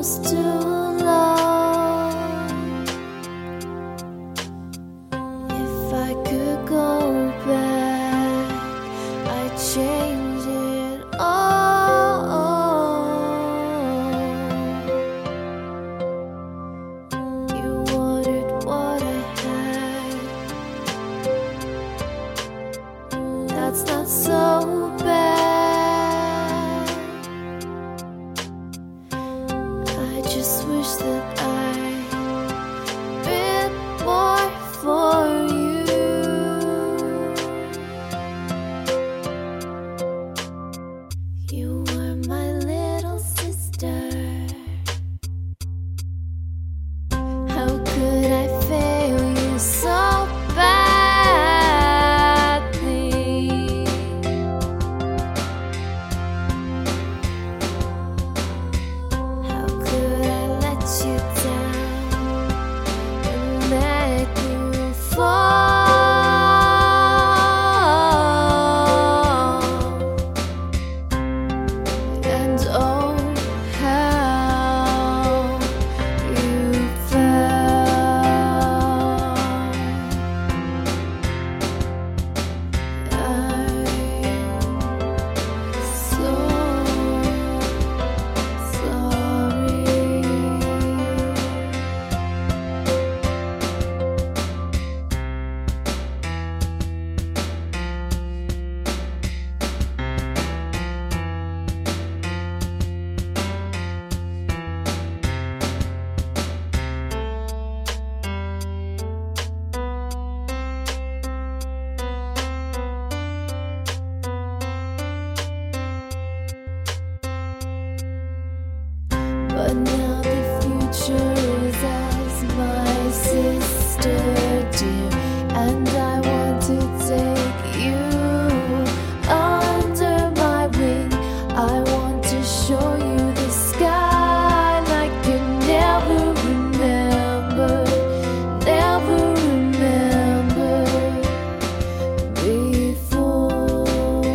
close to love. If I could go back, I'd change it all. You wanted what I had. That's not so bad. I just wish that I'd been more for you. You were my little sister. How could I fail you so badly? How could I let you down and let you fall? And oh, how you fell. I'm so sorry. But now the future is as my sister dear, and I want to take you under my wing. I want to show you the sky like you never remembered before.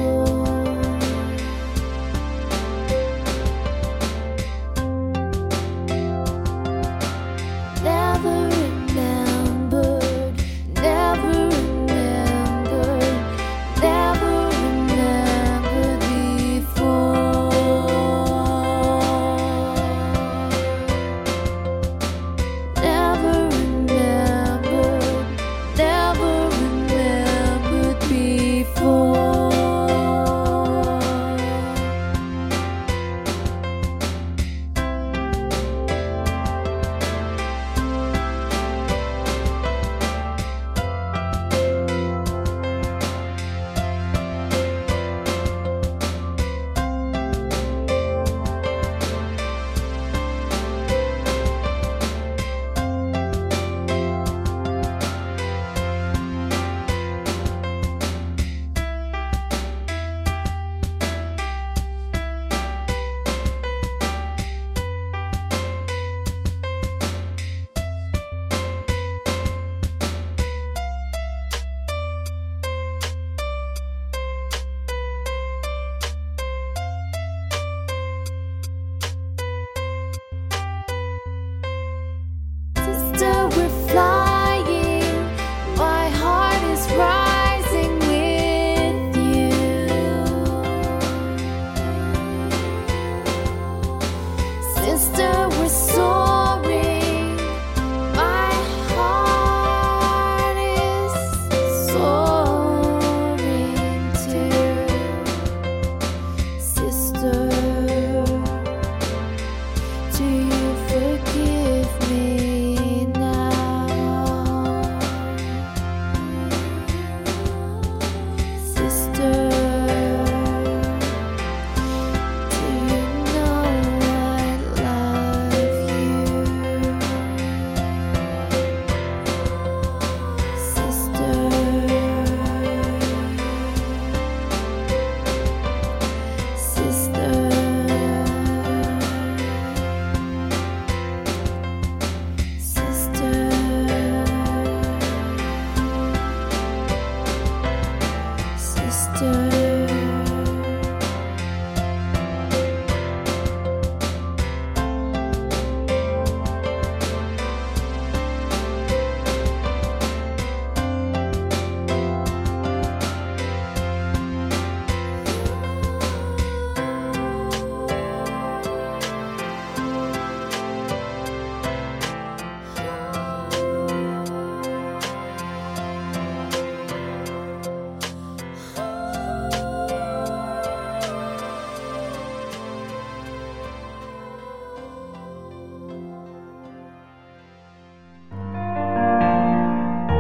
Never remembered before. Never remembered before. Sister, we're flying.